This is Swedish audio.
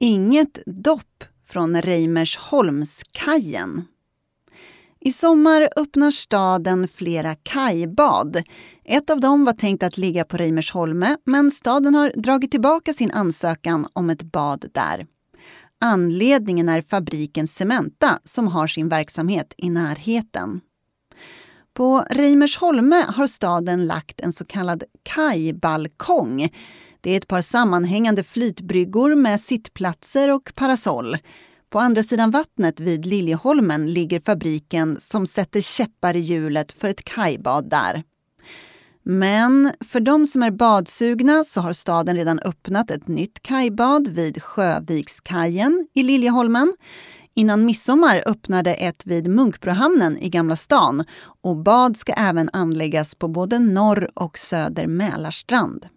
inget dopp från Reimersholmskajen. I sommar öppnar staden flera kajbad. Ett av dem var tänkt att ligga på Reimersholme, men staden har dragit tillbaka sin ansökan om ett bad där. Anledningen är fabriken Cementa som har sin verksamhet i närheten. På Reimersholme har staden lagt en så kallad kajbalkong. Det är ett par sammanhängande flytbryggor med sittplatser och parasoll. På andra sidan vattnet vid Liljeholmen ligger fabriken som sätter käppar i hjulet för ett kajbad där. Men för de som är badsugna så har staden redan öppnat ett nytt kajbad vid Sjövikskajen i Liljeholmen. Innan midsommar öppnade ett vid Munkbrohamnen i Gamla stan och bad ska även anläggas på både norr- och söder Mälarstrand.